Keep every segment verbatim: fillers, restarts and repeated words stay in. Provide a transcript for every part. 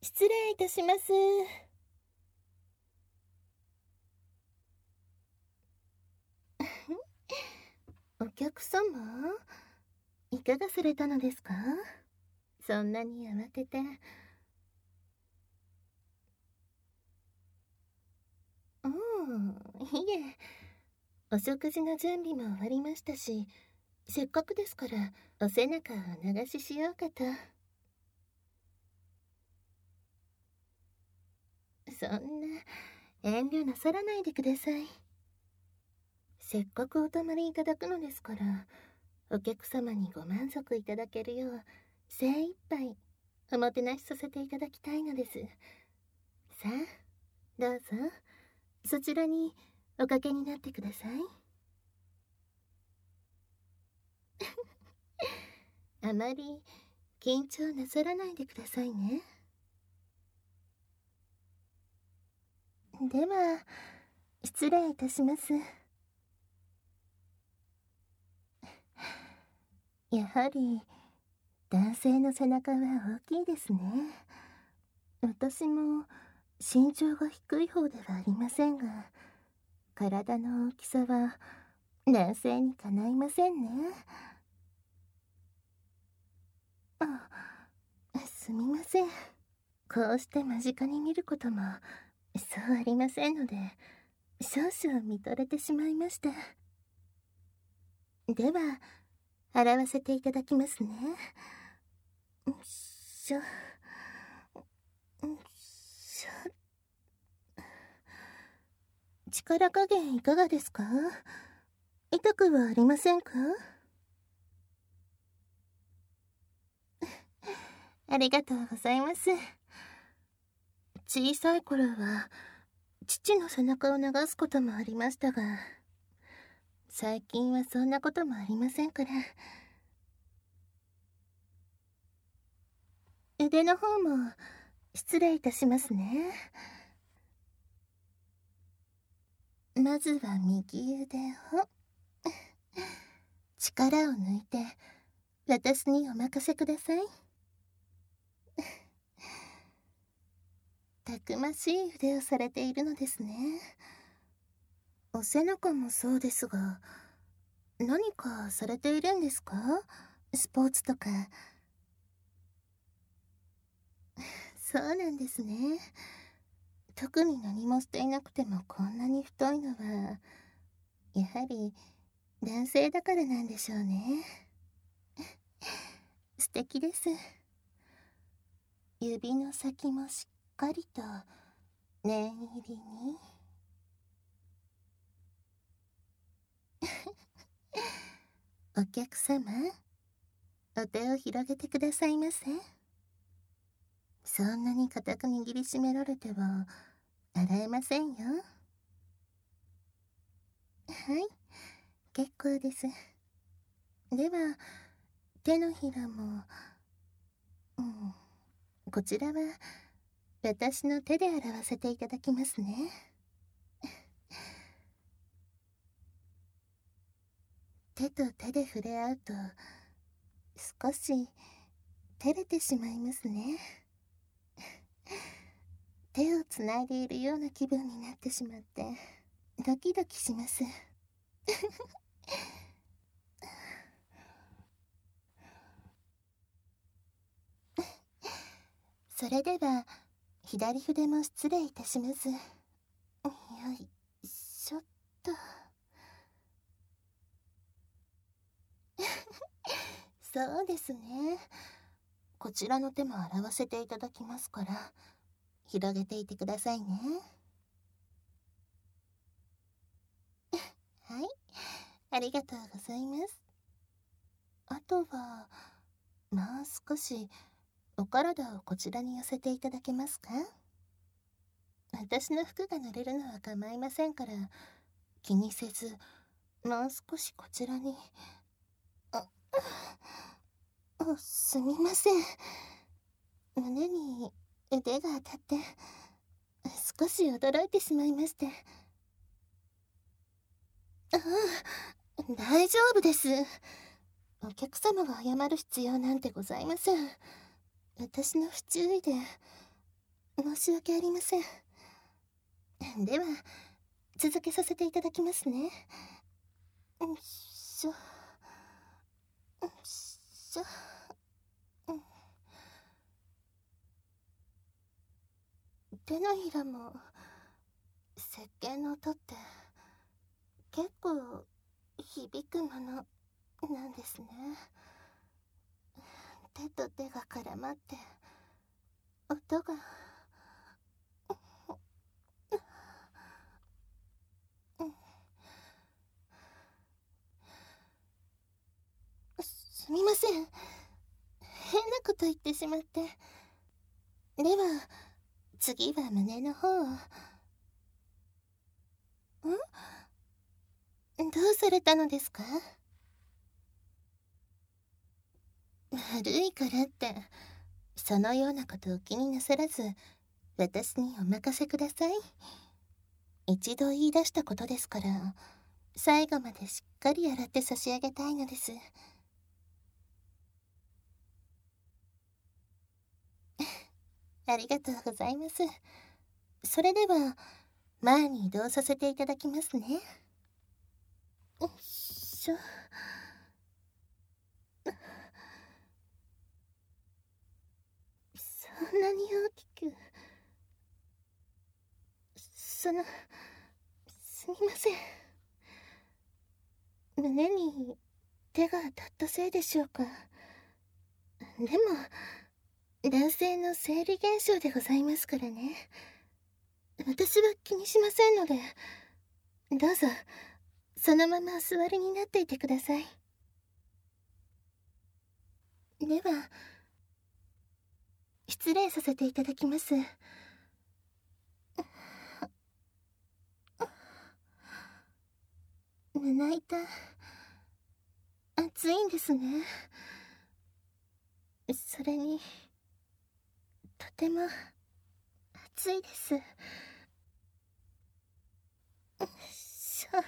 失礼いたします。お客様、いかがされたのですか？そんなに慌てて。うん、いえ、お食事の準備も終わりましたし、せっかくですからお背中をお流ししようかと。そんな遠慮なさらないでください。せっかくお泊まりいただくのですから、お客様にご満足いただけるよう精一杯おもてなしさせていただきたいのです。さあ、どうぞそちらにおかけになってください。あまり緊張なさらないでくださいね。では失礼いたします。やはり男性の背中は大きいですね。私も身長が低い方ではありませんが、体の大きさは男性にかないませんね。あ、すみません。こうして間近に見ることもそうありませんので、少々見とれてしまいました。では洗わせていただきますね。よいしょ、よいしょ。力加減いかがですか？痛くはありませんか？ありがとうございます。小さい頃は父の背中を流すこともありましたが、最近はそんなこともありませんから。腕の方も失礼いたしますね。まずは右腕を力を抜いて私にお任せください。たくましい腕をされているのですね。お背中もそうですが、何かされているんですか？スポーツとか。そうなんですね。特に何もしていなくてもこんなに太いのは、やはり男性だからなんでしょうね。素敵です。指の先もしっかりと念入りに。お客様、お手を広げてくださいませ。そんなに固く握りしめられては洗えませんよ。はい、結構です。では手のひらも、うん、こちらは私の手で洗わせていただきますね。手と手で触れ合うと少し照れてしまいますね。手をつないでいるような気分になってしまってドキドキします。それでは左筆も失礼いたします。よいしょっと。そうですね。こちらの手も洗わせていただきますから広げていてくださいね。はい、ありがとうございます。あとはもう少しお体をこちらに寄せていただけますか？私の服が濡れるのは構いませんから気にせず、もう少しこちらに。あ、あ、すみません。胸に腕が当たって少し驚いてしまいまして。ああ、大丈夫です。お客様が謝る必要なんてございません。私の不注意で。 申し訳ありません。では、続けさせていただきますね。よいしょ。よいしょ。うん、手のひらも石鹸の音って結構響くものなんですね。手と手が絡まって音がすみません、変なこと言ってしまって。では次は胸の方を。んどうされたのですか？悪いからってそのようなことを気になさらず、私にお任せください。一度言い出したことですから、最後までしっかり洗って差し上げたいのです。ありがとうございます。それでは前に移動させていただきますね。よいしょ。そんなに大きく。その、すみません。胸に手が当たったせいでしょうか。でも男性の生理現象でございますからね。私は気にしませんので、どうぞそのままお座りになっていてください。では失礼させていただきます。胸板熱いんですね。それにとても暑いです。しょ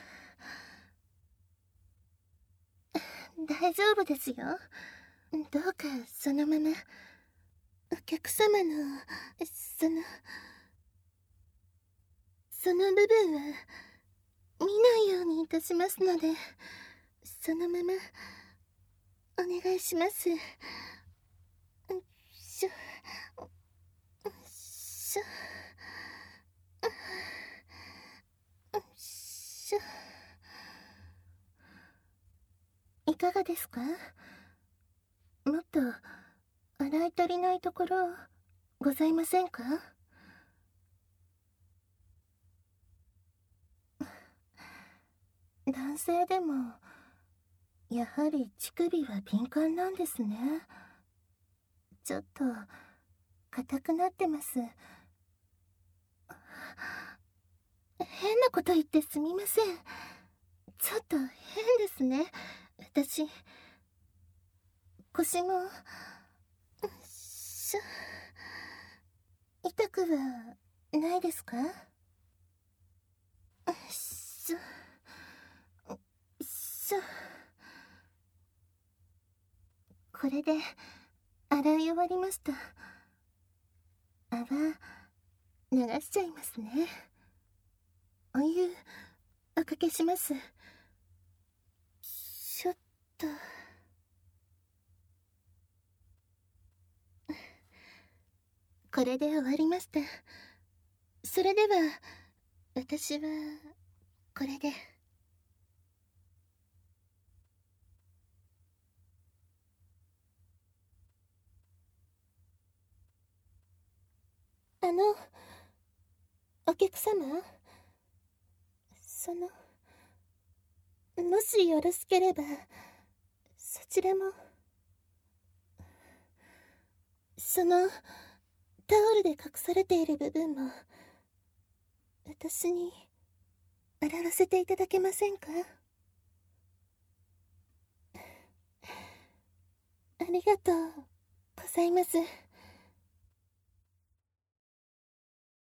大丈夫ですよ。どうかそのままお客様のそのその部分は見ないようにいたしますので、そのままお願いします。しょしょしょ。いかがですか？もっと洗い足りないところございませんか？男性でもやはり乳首は敏感なんですね。ちょっと硬くなってます。変なこと言ってすみません。ちょっと変ですね。私腰もしょ痛くはないですか？しょしょ。これで洗い終わりました。泡流しちゃいますね。お湯おかけします。ちょっとこれで終わりました。それでは私はこれで。あのお客様、そのもしよろしければそちらもそのタオルで隠されている部分も私に洗わせていただけませんか？ありがとうございます。